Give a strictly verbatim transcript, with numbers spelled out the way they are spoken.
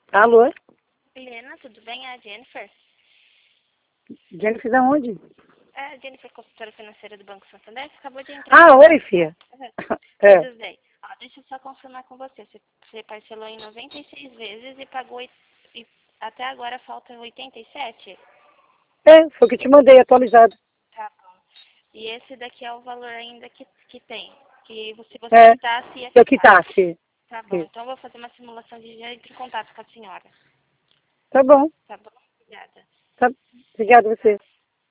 Alô? Helena, tudo bem? É a Jennifer. Jennifer da onde? É a Jennifer, consultora financeira do Banco Santander, que acabou de entrar. Ah, oi, filha. É. Tudo bem. Ó, deixa eu só confirmar com você. Você, você parcelou em noventa e seis vezes e pagou e, e até agora falta oitenta e sete? É, foi o que eu te mandei, atualizado. Tá bom. E esse daqui é o valor ainda que, que tem. Que se você É, quitasse, ia se eu ficar. quitasse. Tá bom. Então eu vou fazer uma simulação de já entre em contato com a senhora. Tá bom. Tá bom? Obrigada. Tá. Obrigada a você.